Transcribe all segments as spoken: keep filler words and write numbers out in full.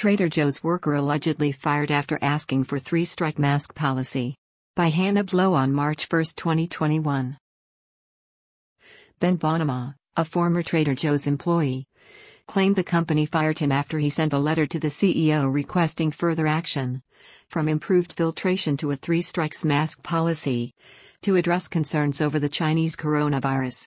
Trader Joe's worker allegedly fired after asking for three-strike mask policy. By Hannah Blow on March first, twenty twenty-one. Ben Bonnema, a former Trader Joe's employee, claimed the company fired him after he sent a letter to the C E O requesting further action, from improved filtration to a three-strikes mask policy, to address concerns over the Chinese coronavirus.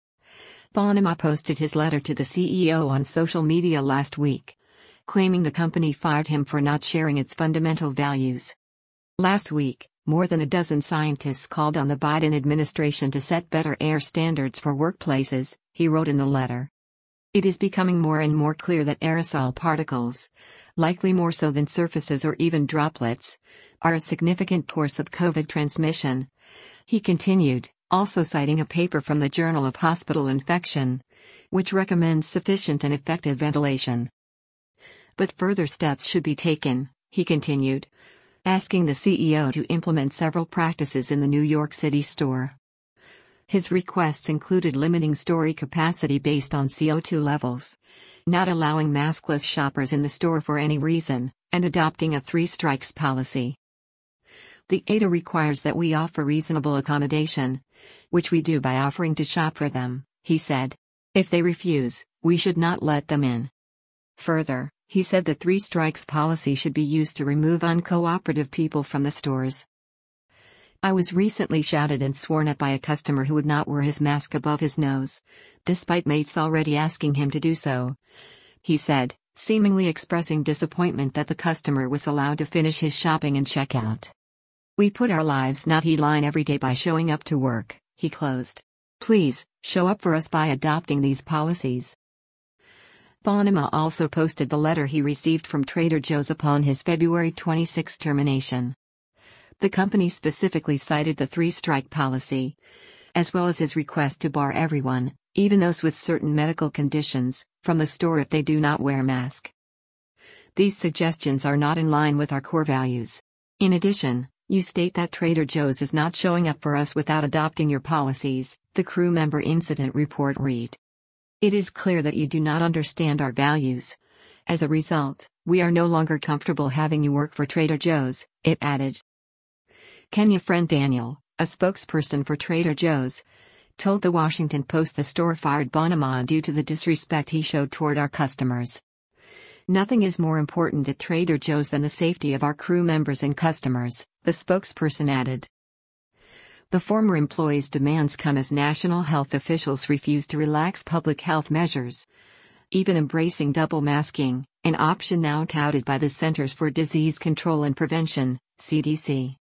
Bonnema posted his letter to the C E O on social media last week, claiming the company fired him for not sharing its fundamental values. Last week, more than a dozen scientists called on the Biden administration to set better air standards for workplaces, he wrote in the letter. It is becoming more and more clear that aerosol particles, likely more so than surfaces or even droplets, are a significant source of COVID transmission. He continued, also citing a paper from the Journal of Hospital Infection, which recommends sufficient and effective ventilation. But further steps should be taken, he continued, asking the C E O to implement several practices in the New York City store. His requests included limiting store capacity based on C O two levels, not allowing maskless shoppers in the store for any reason, and adopting a three-strikes policy. The A D A requires that we offer reasonable accommodation, which we do by offering to shop for them, he said. If they refuse, we should not let them in. Further, he said the three-strikes policy should be used to remove uncooperative people from the stores. I was recently shouted and sworn at by a customer who would not wear his mask above his nose, despite mates already asking him to do so, he said, seemingly expressing disappointment that the customer was allowed to finish his shopping and check out. We put our lives not he line every day by showing up to work, he closed. Please, show up for us by adopting these policies. Bonnema also posted the letter he received from Trader Joe's upon his February twenty-sixth termination. The company specifically cited the three-strike policy, as well as his request to bar everyone, even those with certain medical conditions, from the store if they do not wear a mask. These suggestions are not in line with our core values. In addition, you state that Trader Joe's is not showing up for us without adopting your policies, the crew member incident report read. It is clear that you do not understand our values. As a result, we are no longer comfortable having you work for Trader Joe's, it added. Kenya Friend Daniel, a spokesperson for Trader Joe's, told the Washington Post the store fired Bonnema due to the disrespect he showed toward our customers. Nothing is more important at Trader Joe's than the safety of our crew members and customers, the spokesperson added. The former employee's demands come as national health officials refuse to relax public health measures, even embracing double masking, an option now touted by the Centers for Disease Control and Prevention, C D C.